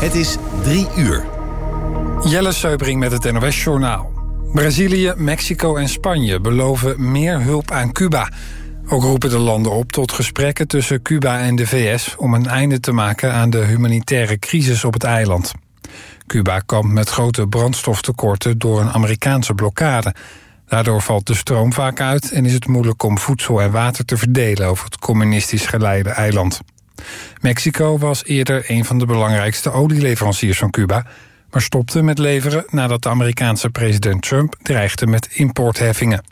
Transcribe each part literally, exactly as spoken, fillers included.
Het is drie uur. Jelle Seubring met het N O S-journaal. Brazilië, Mexico en Spanje beloven meer hulp aan Cuba. Ook roepen de landen op tot gesprekken tussen Cuba en de V S... om een einde te maken aan de humanitaire crisis op het eiland. Cuba kampt met grote brandstoftekorten door een Amerikaanse blokkade. Daardoor valt de stroom vaak uit en is het moeilijk om voedsel en water te verdelen over het communistisch geleide eiland. Mexico was eerder een van de belangrijkste olieleveranciers van Cuba, maar stopte met leveren nadat de Amerikaanse president Trump dreigde met importheffingen.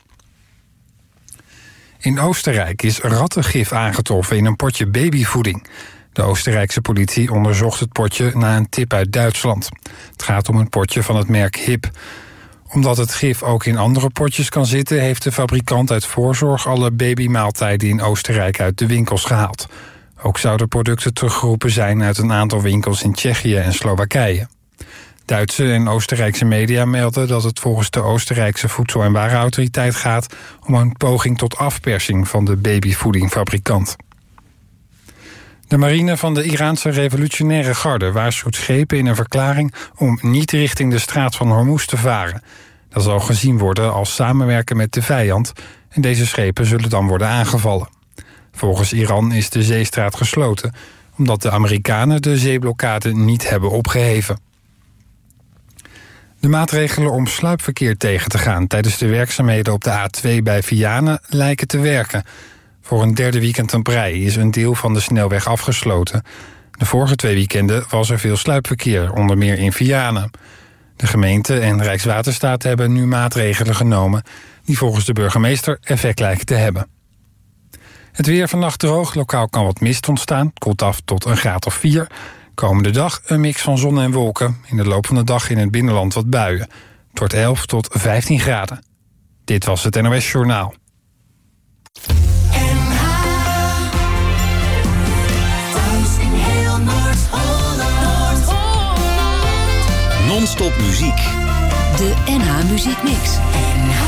In Oostenrijk is rattengif aangetroffen in een potje babyvoeding. De Oostenrijkse politie onderzocht het potje na een tip uit Duitsland. Het gaat om een potje van het merk Hip. Omdat het gif ook in andere potjes kan zitten, heeft de fabrikant uit voorzorg alle babymaaltijden in Oostenrijk uit de winkels gehaald. Ook zouden producten teruggeroepen zijn uit een aantal winkels in Tsjechië en Slowakije. Duitse en Oostenrijkse media melden dat het volgens de Oostenrijkse Voedsel- en Warenautoriteit gaat om een poging tot afpersing van de babyvoedingfabrikant. De marine van de Iraanse revolutionaire garde waarschuwt schepen in een verklaring om niet richting de straat van Hormuz te varen. Dat zal gezien worden als samenwerken met de vijand en deze schepen zullen dan worden aangevallen. Volgens Iran is de zeestraat gesloten omdat de Amerikanen de zeeblokkade niet hebben opgeheven. De maatregelen om sluipverkeer tegen te gaan tijdens de werkzaamheden op de A twee bij Vianen lijken te werken. Voor een derde weekend op rij is een deel van de snelweg afgesloten. De vorige twee weekenden was er veel sluipverkeer, onder meer in Vianen. De gemeente en Rijkswaterstaat hebben nu maatregelen genomen die volgens de burgemeester effect lijken te hebben. Het weer vannacht droog, lokaal kan wat mist ontstaan. Het koelt af tot een graad of vier. Komende dag een mix van zon en wolken. In de loop van de dag in het binnenland wat buien. Het wordt elf tot vijftien graden. Dit was het N O S-journaal. Non-stop muziek. De N H Muziek Mix. N H.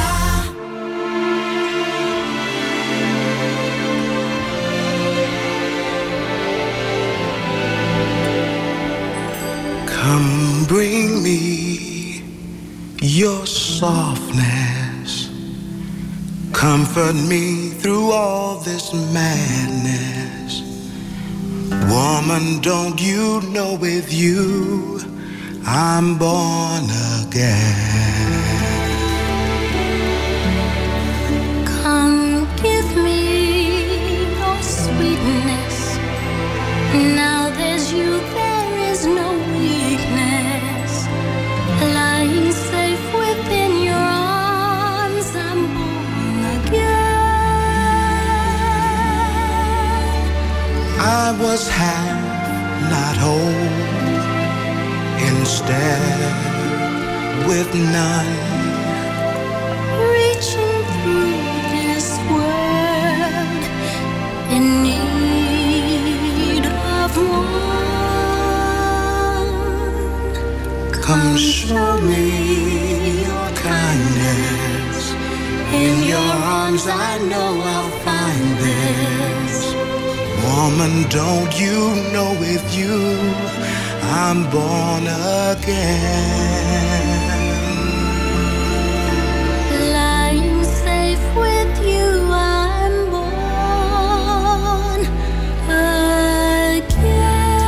Come bring me your softness. Comfort me through all this madness. Woman, don't you know with you I'm born again. Come give me your sweetness. Now there's you, there is no weakness. Lying safe within your arms, I'm born again. I was half, not whole. Instead, with none, reaching through this world in need of one. come show me your kindness. In your arms I know I'll find this. Woman, don't you know with you I'm born again. Lying safe with you, I'm born again.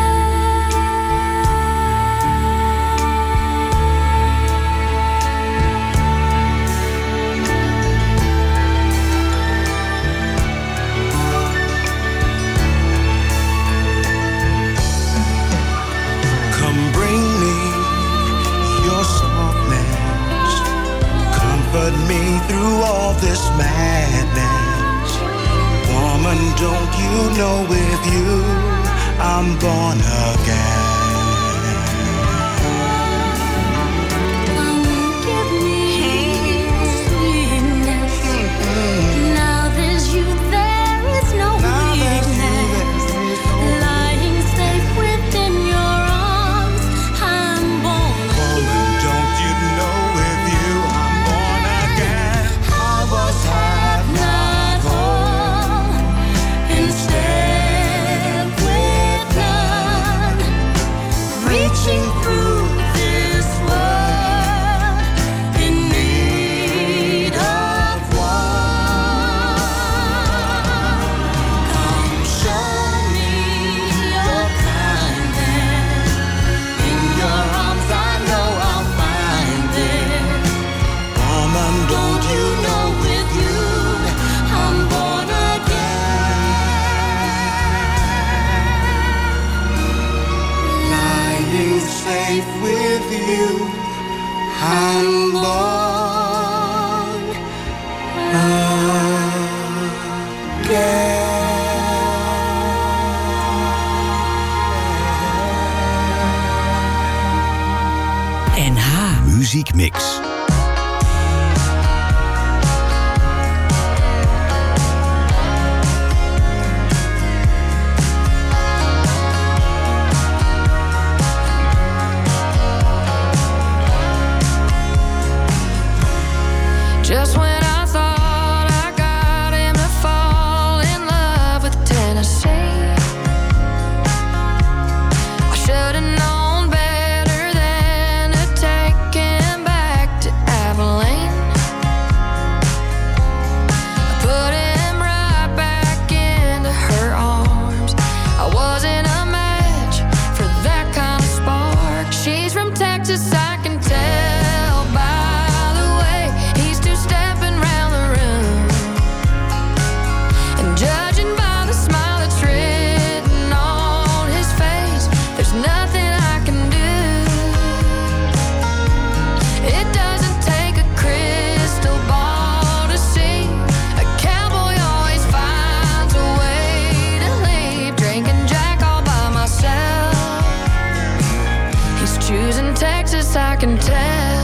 Come bring me your softness. Comfort me through all this madness. Woman, don't you know with you I'm born again. Come give me sweetness. Now there's you, there is no weakness. Lying safe within your arms, I'm born Woman, don't you know with you I'm born again. I was half, not whole. Instead with none, safe with you. I'm born again. N H Muziek Mix. Just when I thought I got him to fall in love with Tennessee, I should have known better than to take him back to Abilene. I put him right back into her arms. I wasn't a match for that kind of spark. She's from Texas, I can tell by the way he's two-stepping round the room. And judging by the smile that's written on his face, there's nothing I can do. It doesn't take a crystal ball to see. A cowboy always finds a way to leave. Drinking Jack all by myself. He's choosing Texas, I can tell.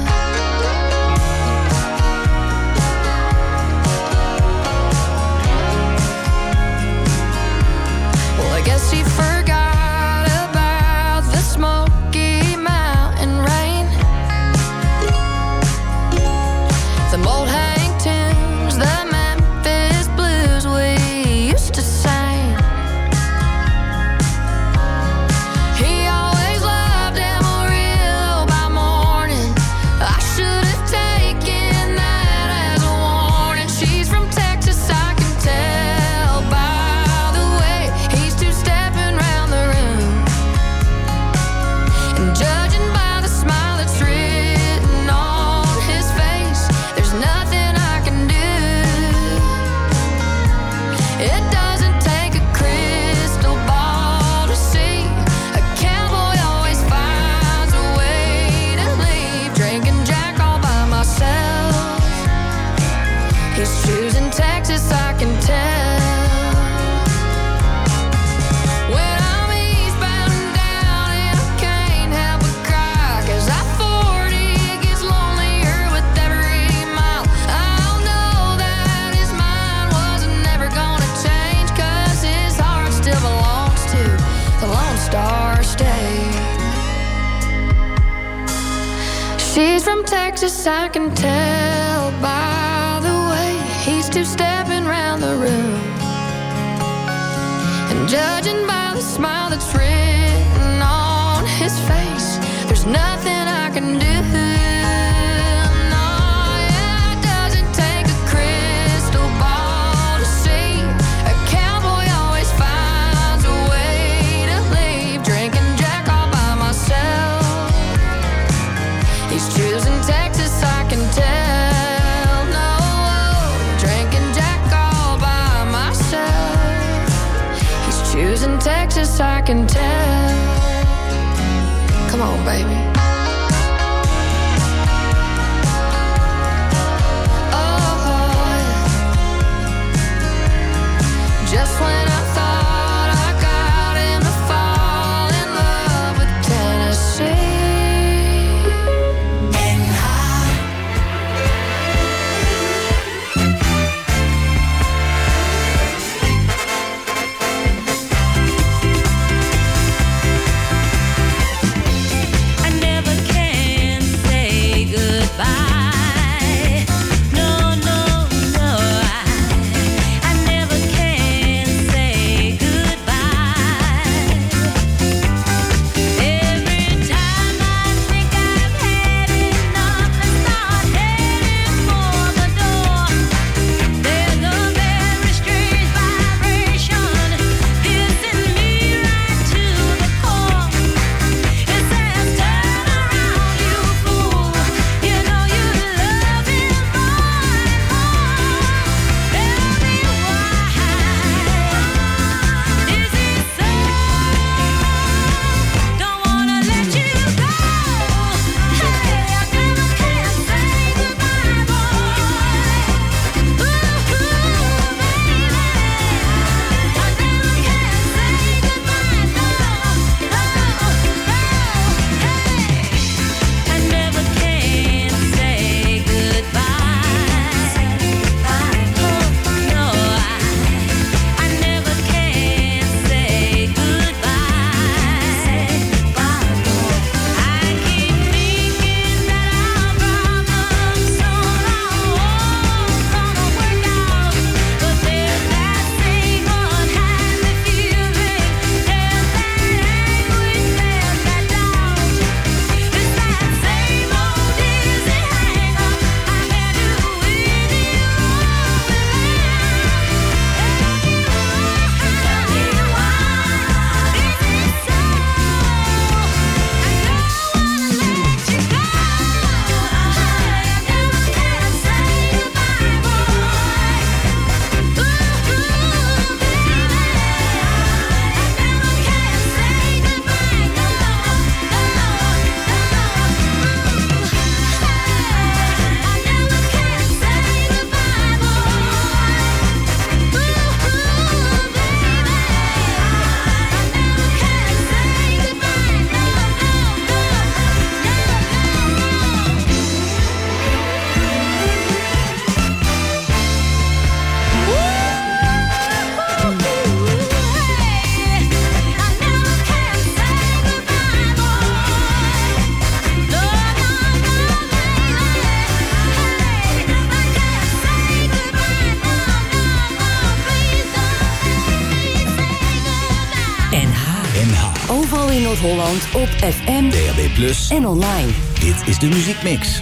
Well, I guess he forgot about the Smoky Mountain rain, the old Hank tunes, the Memphis blues we used to sing. He always loved Amarillo by morning. I should have taken that as a warning. She's from Texas, I can tell by the way he's two-stepping round the room. And judging by the smile that's written on his face, there's nothing I can do. It doesn't take a crystal ball to see. A cowboy always finds a way to leave. Drinking Jack all by myself. He's choosing Texas, I can tell. When I'm eastbound and down and I can't help but cry, 'cause I forty gets lonelier with every mile. I'll know that his mind wasn't never gonna change, 'cause his heart still belongs to the Lone Star State. She's from Texas, I can tell by the way he's two-stepping round the room. And judging by the smile that's written on his face, there's nothing I can do. No, yeah, it doesn't take a crystal ball to see. A cowboy always finds a way to leave. Drinking Jack all by myself. He's choosing Texas, I can tell. No, drinking Jack all by myself. He's choosing Texas, I can tell. Come on, baby. Oh, yeah. Just when I thought I got him to fall in love with Tennessee. I never can say goodbye. No, no, no. I, I never can say in Noord-Holland op F M, D A B plus, en online. dit is de Muziekmix.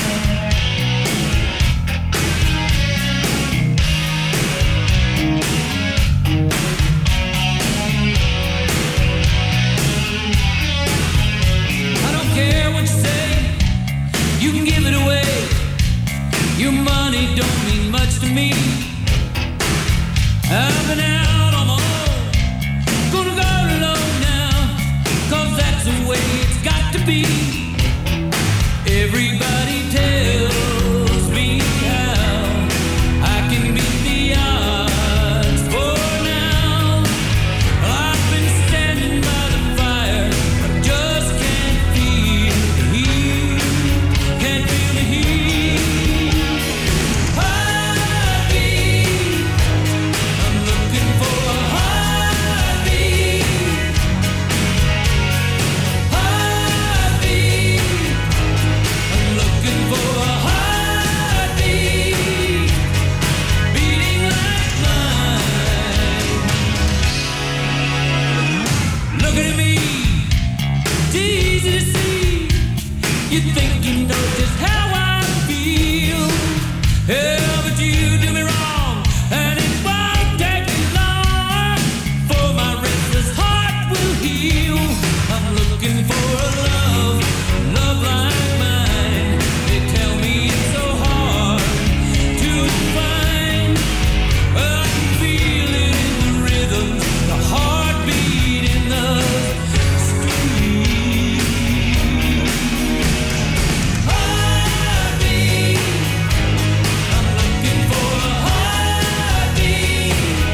I don't care what you say, you can give it away. Your money don't mean much to me. I've been out on my own, gonna go low now, cause that's the way it's got to be. Everybody tells me how I can beat the odds for now. I've been standing by the fire, I just can't feel the heat, can't feel the heat. Heartbeat, I'm looking for a heartbeat. Heartbeat, I'm looking for a heartbeat, beating like mine. Looking at me, it's easy to see. You think you know just how I feel. Yeah, but you do me wrong, and it won't take me long for my restless heart will heal. I'm looking for a love, love like mine. They tell me it's so hard to find. Well, I can feel it in the rhythm, the heartbeat in the street. Heartbeat, I'm looking for a heartbeat.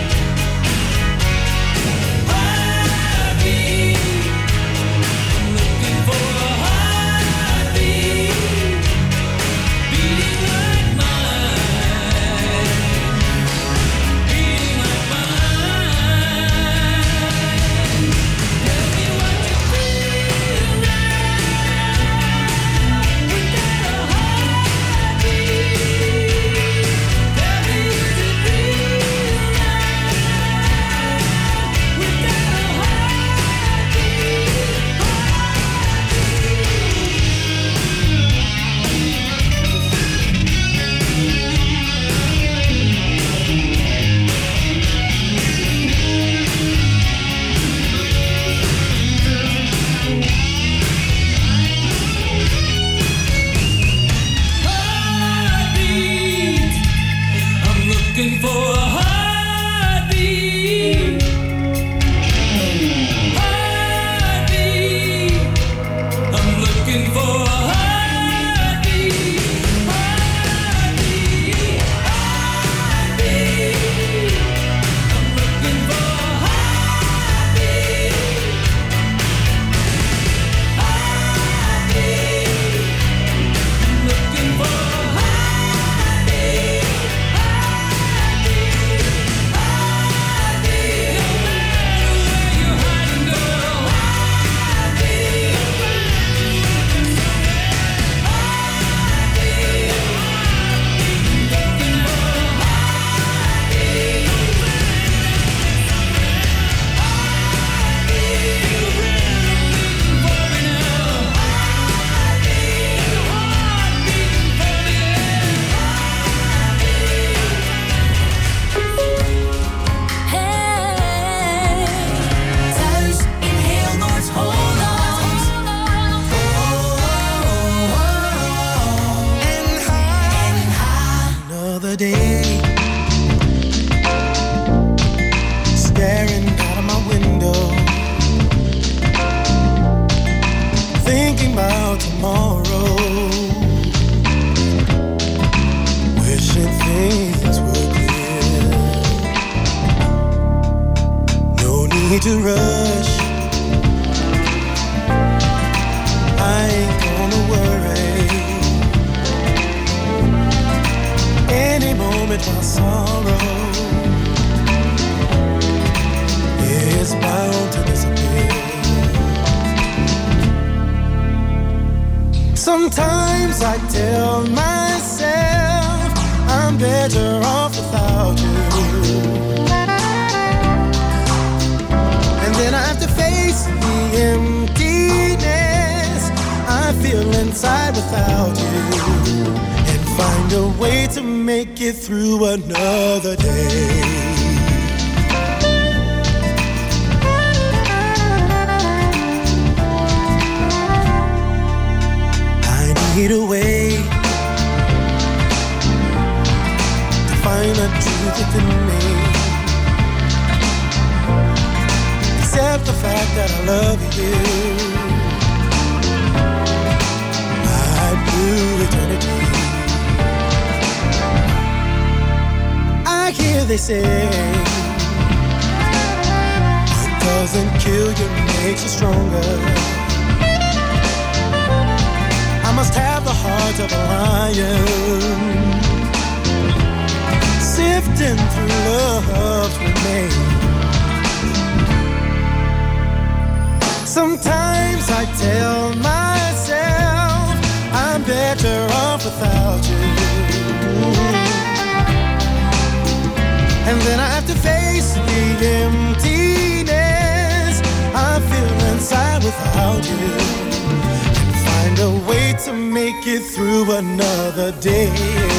Heartbeat, I'm looking for a heartbeat, beating like mine, beating like mine. Tell me what you feel now without a heartbeat. Tell me what you feel now without a heartbeat. I'm looking for a heartbeat. Heartbeat, I'm looking for a heartbeat. Heartbeat, heartbeat, I'm looking for a heartbeat. Heartbeat, I'm looking for a heartbeat. Heartbeat, heartbeat, no matter where you're hiding, girl. Heartbeat, Thuis in heel Noord-Holland. Another day, staring out of my window, thinking about tomorrow, wishing things were clear. No need to rush, I ain't gonna worry. Any moment my sorrow is bound to disappear. Sometimes I tell myself I'm better off without you, and then I have to face the without you and find a way to make it through another day. I need a way to find the truth within me. Accept the fact that I love you. My blue eternity. I hear they say what doesn't kill you makes you stronger. I must have the heart of a lion, sifting through love's remains. Sometimes I tell myself I'm better off without you, and then I have to face the emptiness I feel inside without you, and find a way to make it through another day.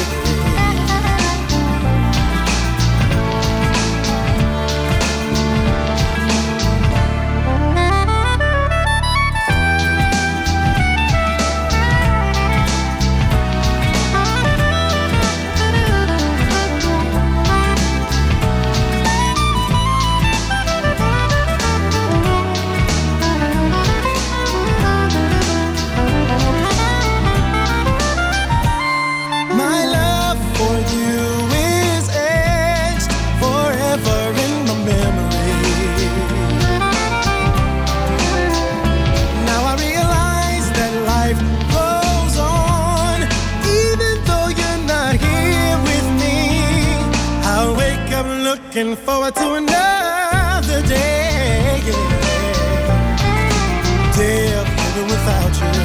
Looking forward to another day, day of living without you.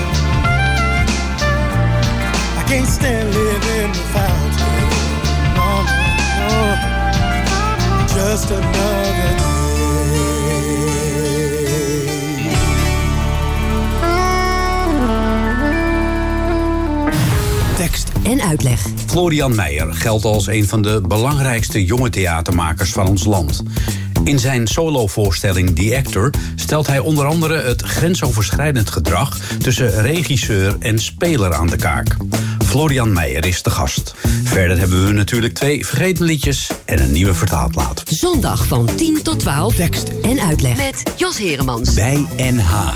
I can't stand living without you. No, no, no. Just another day. Tekst en uitleg. Florian Meijer geldt als een van de belangrijkste jonge theatermakers van ons land. In zijn solovoorstelling The Actor stelt hij onder andere het grensoverschrijdend gedrag tussen regisseur en speler aan de kaak. Florian Meijer is de gast. Verder hebben we natuurlijk twee vergeten liedjes en een nieuwe vertaalplaat. Zondag van tien tot twaalf. Tekst en uitleg. Met Jos Heremans. Bij N H.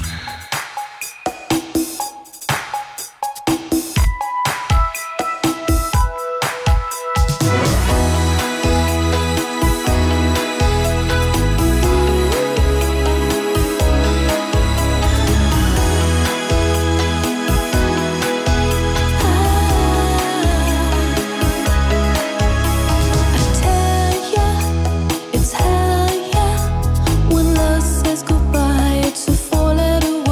When love says goodbye, it's a four-letter word.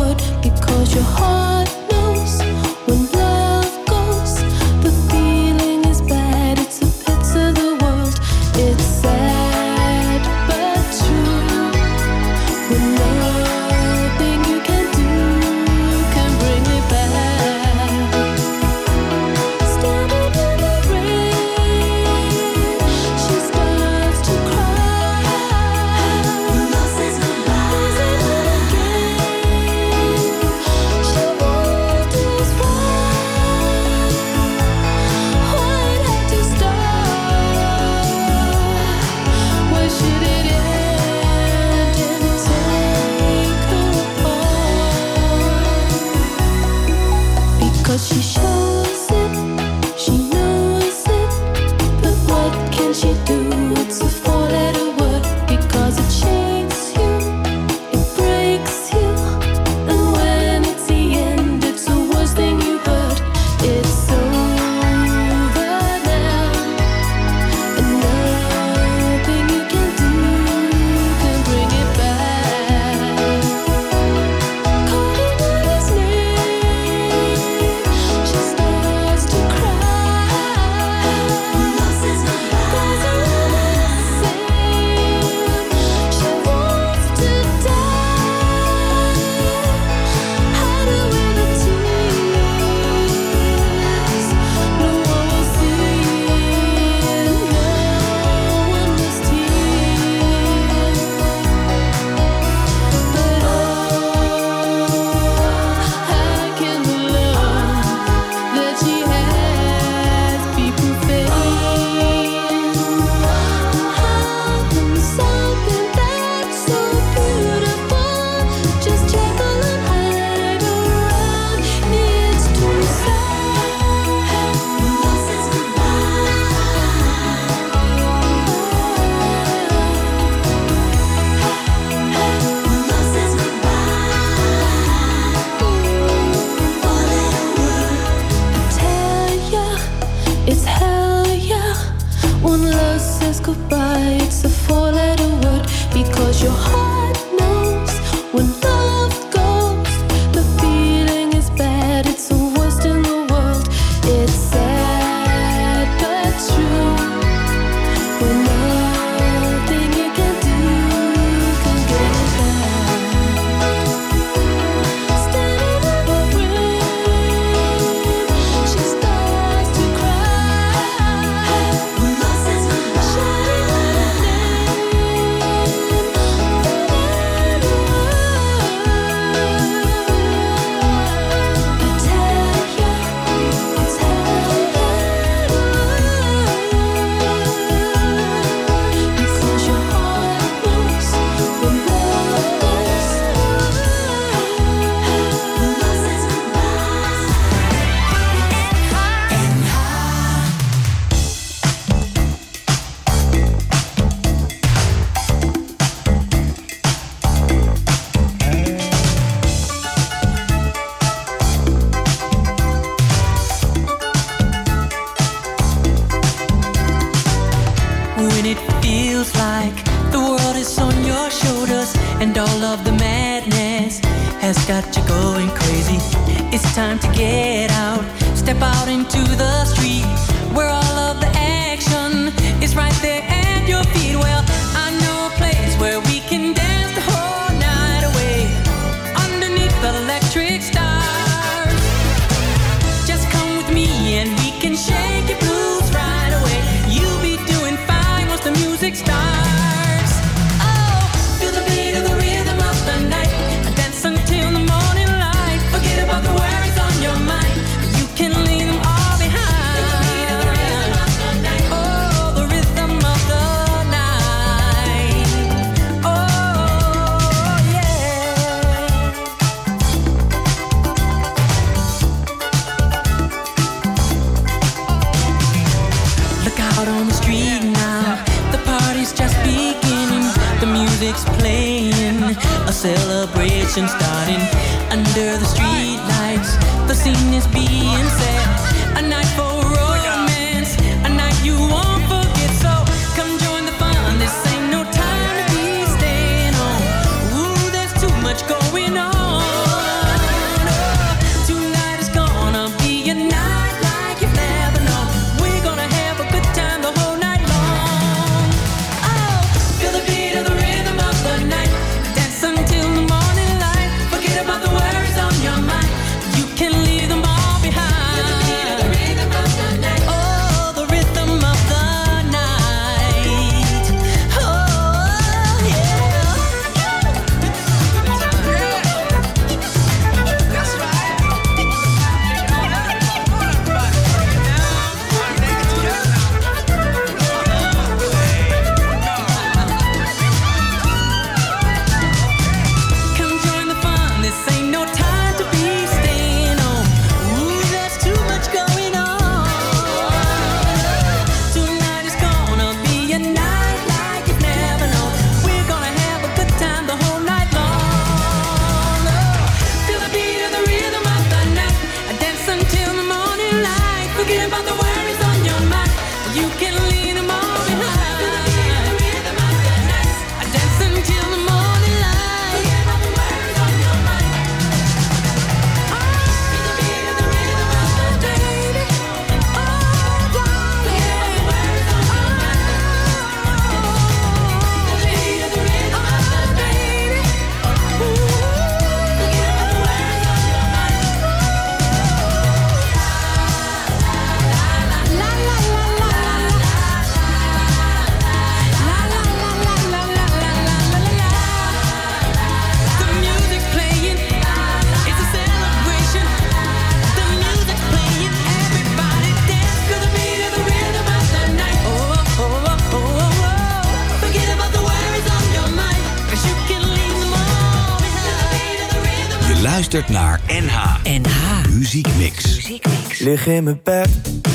luistert naar N H. N H. Muziek Mix. Muziek Mix. Lig in mijn bed,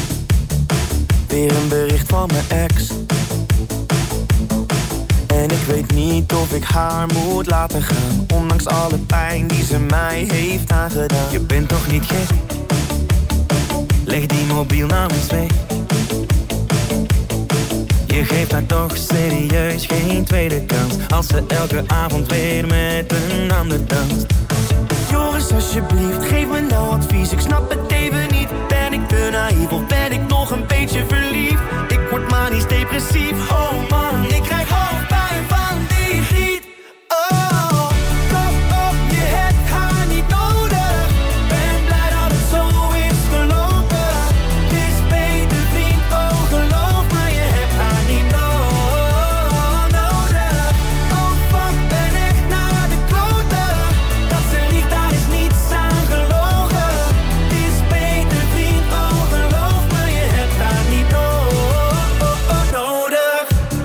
weer een bericht van mijn ex. En ik weet niet of ik haar moet laten gaan, ondanks alle pijn die ze mij heeft aangedaan. Je bent toch niet gek? Leg die mobiel namens mee. Je geeft haar toch serieus geen tweede kans, als ze elke avond weer met een ander danst. Joris, alsjeblieft, geef me nou advies. Ik snap het even niet. Ben ik te naïef of ben ik nog een beetje verliefd? Ik word manisch depressief. Oh man, ik krijg hoofdpijn van die giet. Oh, kop op, je hebt haar niet nodig. Ben blij dat het zo is gelopen. Het is beter vriend, oh geloof me, je hebt haar niet no- nodig. Oh fuck, ben echt naar de kloten. Dat ze liegt, daar is niets aan gelogen. Het is beter vriend, oh geloof me, je hebt haar niet no- nodig.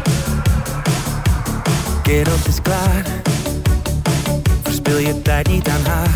Kerels is klaar, verspil je tijd niet aan haar.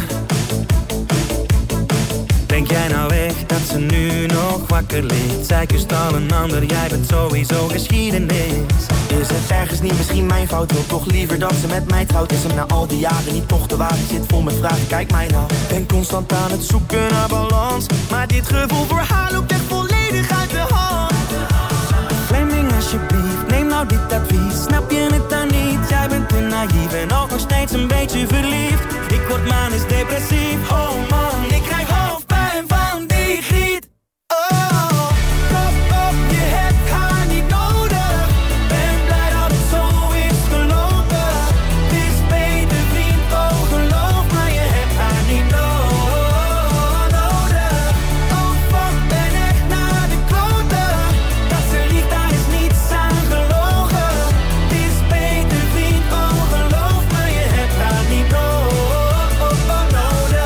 Denk jij nou echt dat ze nu nog wakker ligt? Zij kust al een ander, jij bent sowieso geschiedenis. Is het ergens niet misschien mijn fout? Wil toch liever dat ze met mij trouwt? Is hem na al die jaren niet toch te waar? Ik zit vol met vragen, kijk mij nou. Ben constant aan het zoeken naar balans, maar dit gevoel voor haar loopt echt volledig uit de hand. Fleming, alsjeblieft, neem nou dit advies. Snap je het dan niet? Jij bent te naïef en ook nog steeds een beetje verliefd. Ik word manisch depressief. Oh man, ik krijg hoofdpijn van die giet. Oh, kop op, je hebt haar niet nodig. Ben blij dat het zo is gelopen. Het is beter vriend, oh geloof me, je hebt haar niet no- nodig. Oh fuck, ben echt naar de kloten. Dat ze liegt, daar is niets aan gelogen. Het is beter vriend, oh geloof me, je hebt haar niet no- nodig.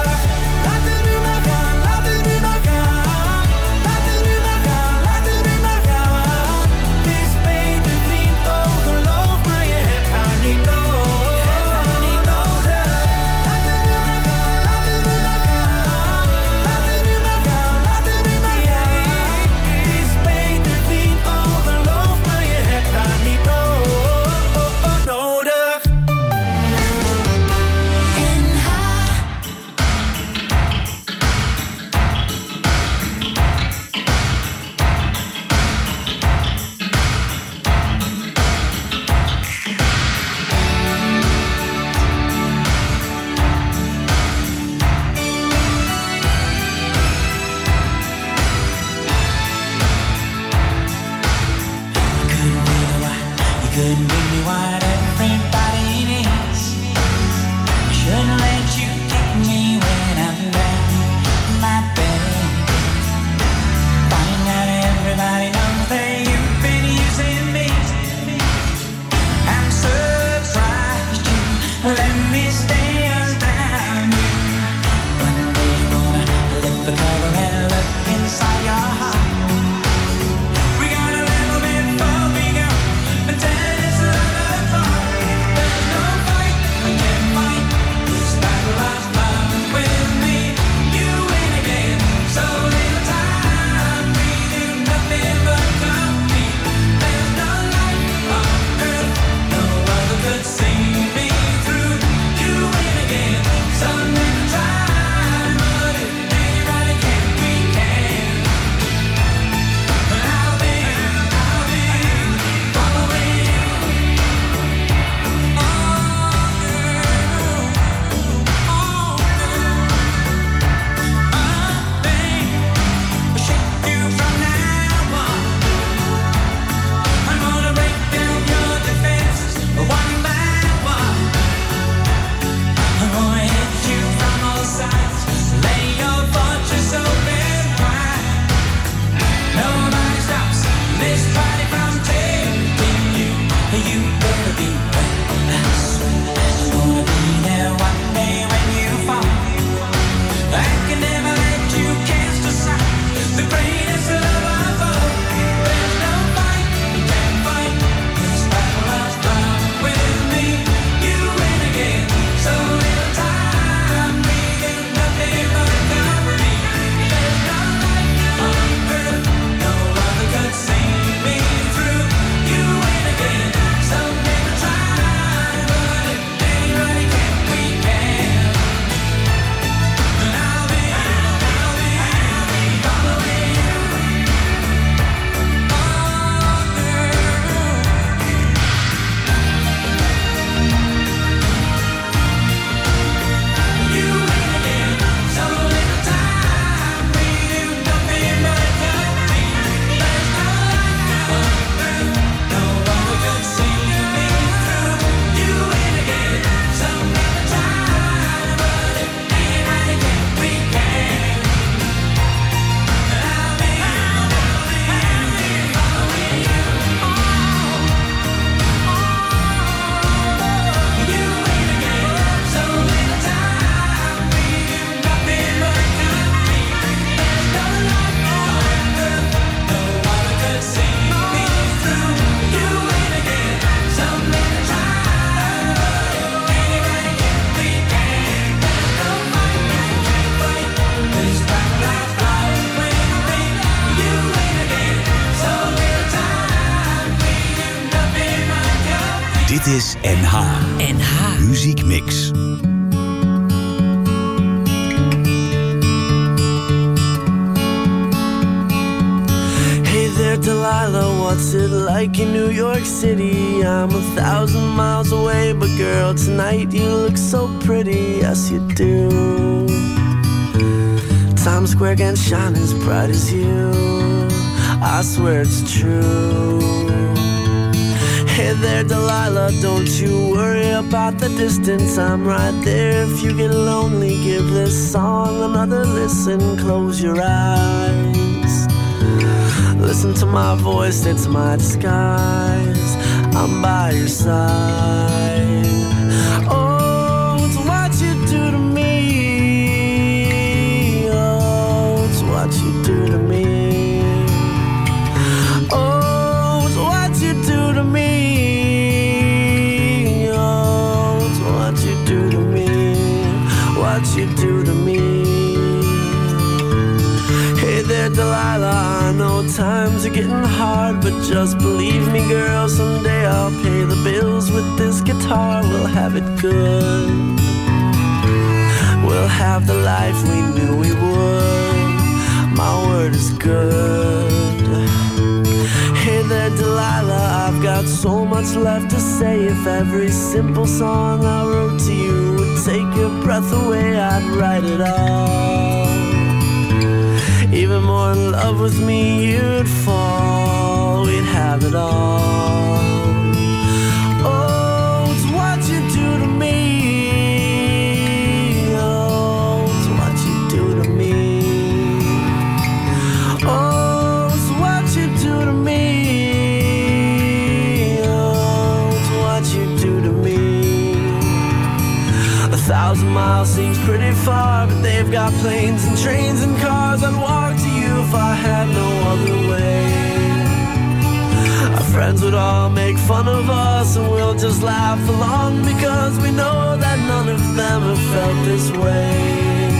is N H. N H. Muziekmix. Hey there, Delilah, what's it like in New York City? I'm a thousand miles away, but girl, tonight you look so pretty, yes you do. Times Square can't shine as bright as you, I swear it's true. Hey there, Delilah, don't you worry about the distance, I'm right there. If you get lonely, give this song another listen, close your eyes. Listen to my voice, it's my disguise, I'm by your side. Oh, it's what you do to me. Oh, it's what you do to me. Oh, it's what you do to me. Oh, it's what you do to me. What you do to me. Hey there, Delilah, I know times are getting hard, but just believe me, girl, someday I'll pay the bills with this guitar. We'll have it good. We'll have the life we knew we would. My word is good. Hey there, Delilah, I've got so much left to say. If every simple song I wrote to you would take your breath away, I'd write it all. Even more in love with me, you'd fall. We'd have it all. Oh, it's what you do to me. Oh, it's what you do to me. Oh, it's what you do to me. Oh, it's what you do to me. A thousand miles seems pretty far, but they've got planes and trains and cars. I'd walk to you if I had no other way. Our friends would all make fun of us, and we'll just laugh along, because we know that none of them have felt this way.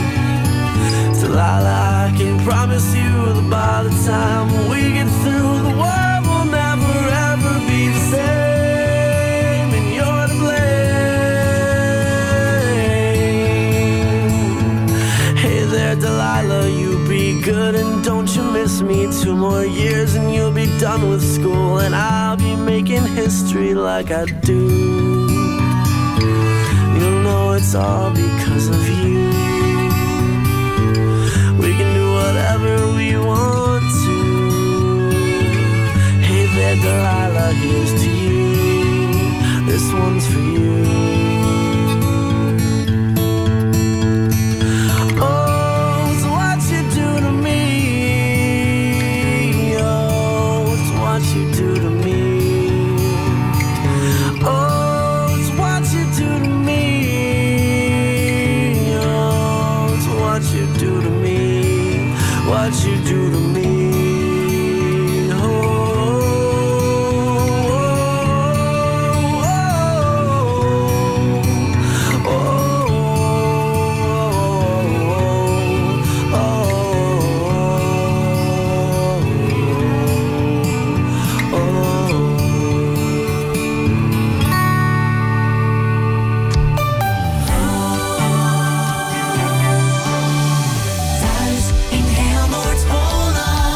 Delilah, I can promise you that by the time we get through, the world will never ever be the same, and you're to blame. Hey there, Delilah, you be good and don't you miss me. Two more years and you'll be done with school, and I'll be making history like I do. You'll know it's all because of you. We can do whatever we want to. Hey there, Delilah, here's to you. This one's for you. Oh, it's what you do to me. Oh, it's what you do to me. Oh, it's what you do to me. Oh, it's what you do to me. What you do to me. Thuis in heel Noord-Holland.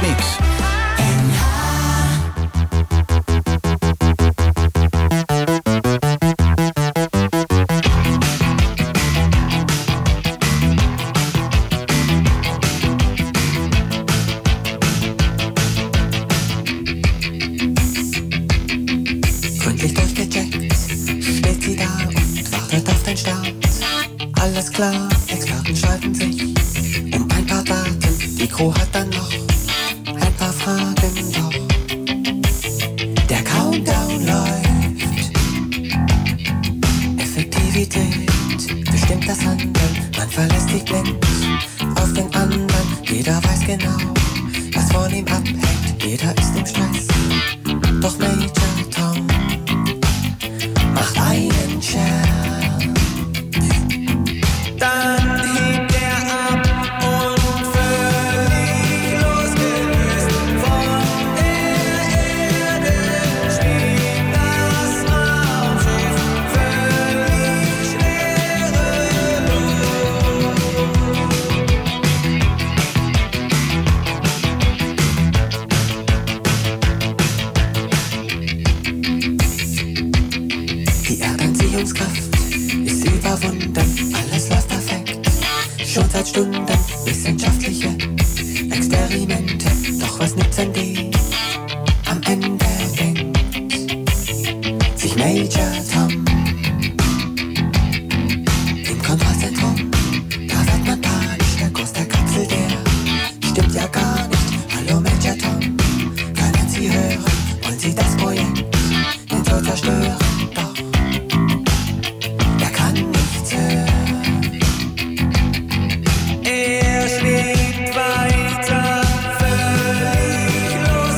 Mix. Gründlich durchgecheckt, steht sie da und wartet auf den Start. Alles klar, Experten streiten sich um ein paar Daten. Die Crew hat dann noch ein paar Fragen, doch der Countdown läuft. Effektivität bestimmt das Handeln. Man verlässt sich blind auf den anderen. Jeder weiß genau, was von ihm abhängt. Jeder ist im Stress, doch Major Tom macht einen Scherz. Dann hebt er ab und völlig losgelöst von der Erde schwebt das Raumschiff völlig schwerelos. Die Erdanziehungskraft ist überwunden, alles läuft perfekt. Schon seit Stunden wissenschaftliche Experimente. Doch was nützen die? Am Ende denkt sich Major Tom im Kontrollzentrum. Da wird man panisch, der Kurs der Kapsel, der stimmt ja gar nicht. Hallo Major Tom, können Sie hören? Wollen Sie das Projekt den Tod zerstören? Doch er kann nichts hören. Er schwebt weiter, völlig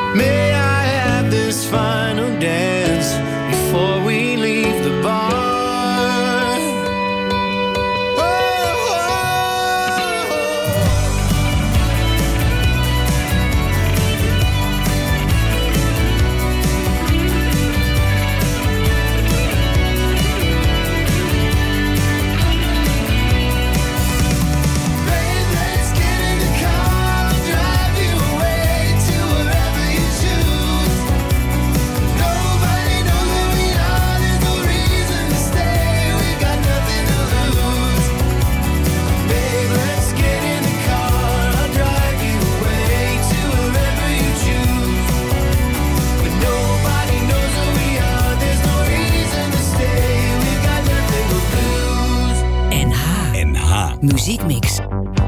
May I have this final dance before we leave the bar? Muziekmix.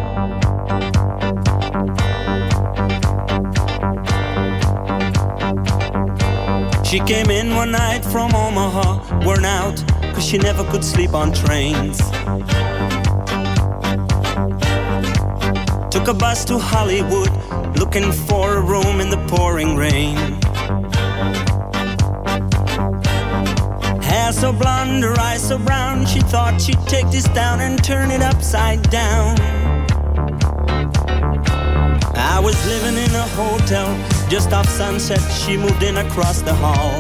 She came in one night from Omaha, worn out, cause she never could sleep on trains. Took a bus to Hollywood, looking for a room in the pouring rain. Hair so blonde, her eyes so brown, she thought she'd take this down and turn it upside down. I was living in a hotel just off Sunset, she moved in across the hall.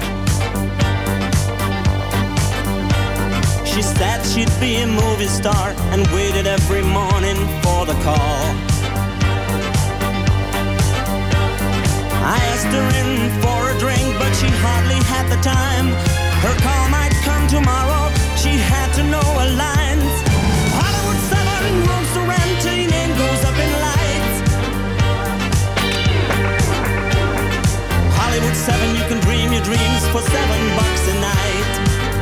She said she'd be a movie star and waited every morning for the call. I asked her in for a drink, but she hardly had the time. Her call might come tomorrow, she had to know her lines. Hollywood seven, rooms to rent, her name goes up in lights. Hollywood seven, you can dream your dreams for seven bucks a night.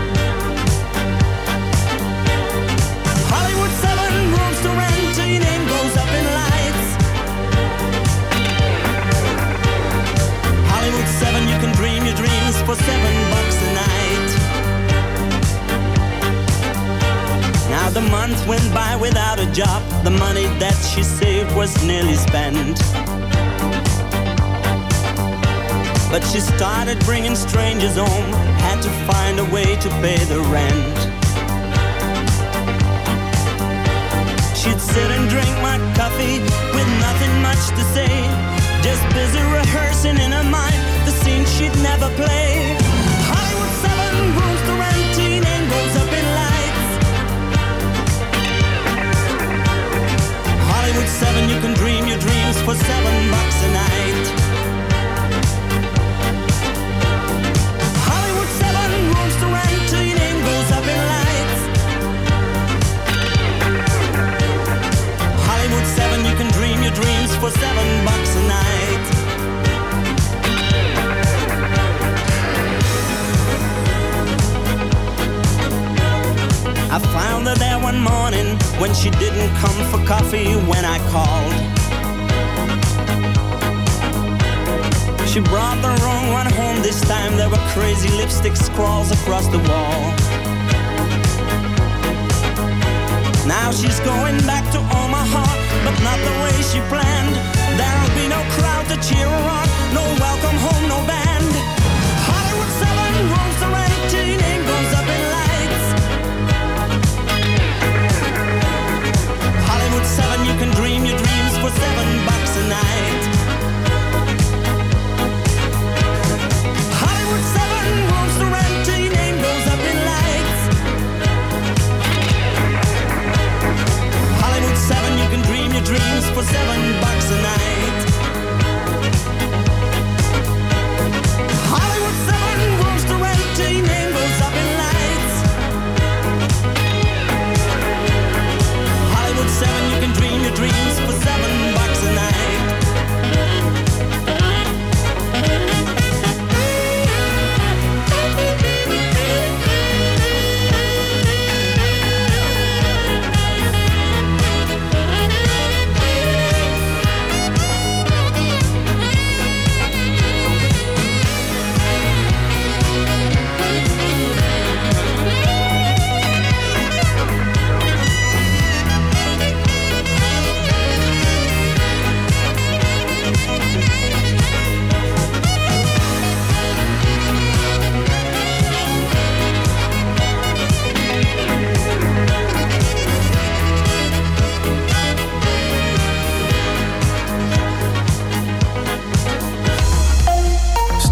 Hollywood seven, rooms to rent, her name goes up in lights. Hollywood seven, you can dream your dreams for seven bucks a night. Now the month went by without a job. The money that she saved was nearly spent. But she started bringing strangers home, had to find a way to pay the rent. She'd sit and drink my coffee with nothing much to say, just busy rehearsing in her mind the scene she'd never play. Hollywood seven, rooms to rent, teen name goes up in lights. Hollywood seven, you can dream your dreams for seven bucks a night. Hollywood seven, rooms to rent, teen name goes up in lights. Hollywood seven, you can dream your dreams for seven bucks a night. I found her there one morning when she didn't come for coffee when I called. She brought the wrong one home this time. There were crazy lipstick scrawls across the wall. Now she's going back to Omaha, but not the way she planned. There'll be no crowd to cheer her on, no welcome home, no band. Hollywood seven, rooms to rent, teen name goes up in lights. Hollywood seven, you can dream your dreams for seven bucks a night. Hollywood seven, rooms to rent, teen name goes up in lights. Hollywood seven, you can dream your dreams for seven bucks a night.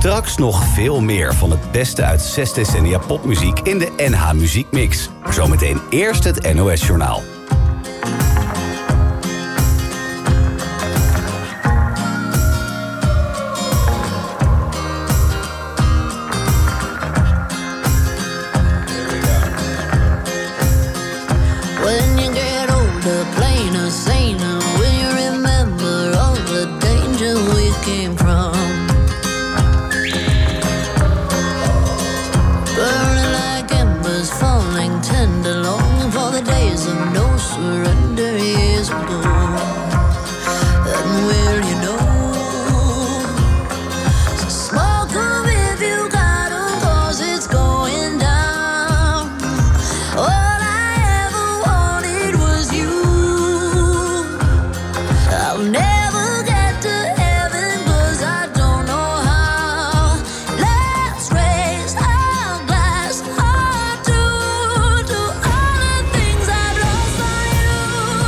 Straks nog veel meer van het beste uit zes decennia popmuziek in de N H Muziekmix. Zometeen eerst het N O S-journaal. When you get older, plainer, saner, will you remember all the danger we came from? Burning like embers, falling tender, longing for the days of no surrender years ago. And will you know? So smoke 'em if you got 'em, 'cause it's going down. All I ever wanted was you. I'll never get to heaven 'cause I don't know how. Let's raise our glass high to, to all the things I've lost on you.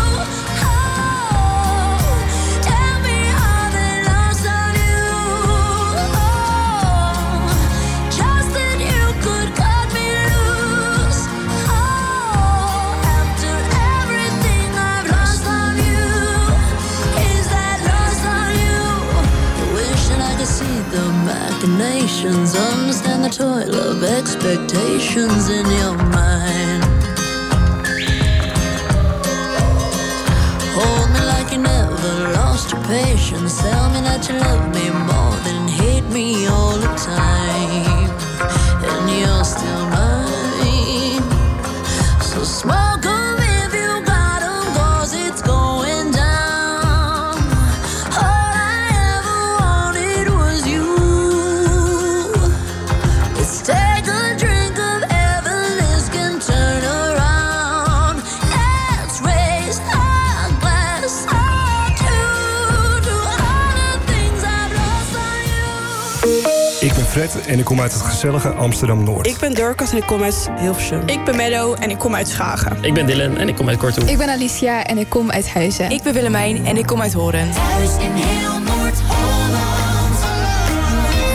Oh, tell me how they lost on you. Oh, just that you could cut me loose. Oh, after everything I've lost on you, is that lost on you? Wishing I could see the machinations, understand the toil of expectations in your mind. Hold me like you never lost your patience. Tell me that you love me more than hate me all the time. And you're still mine. So smoke 'em if you got 'em, 'cause it's going down. All I ever wanted was you. Let's take a drink of heaven, this can turn around. Let's raise our glass high to, to all the things I've lost on you. Ik ben Fred en ik kom uit het gezellige Amsterdam-Noord. Ik ben Dorcas en ik kom uit Hilversum. Ik ben Meadow en ik kom uit Schagen. Ik ben Dylan en ik kom uit Korthoek. Ik ben Alicia en ik kom uit Huizen. Ik ben Willemijn en ik kom uit Horen. Thuis in heel Noord.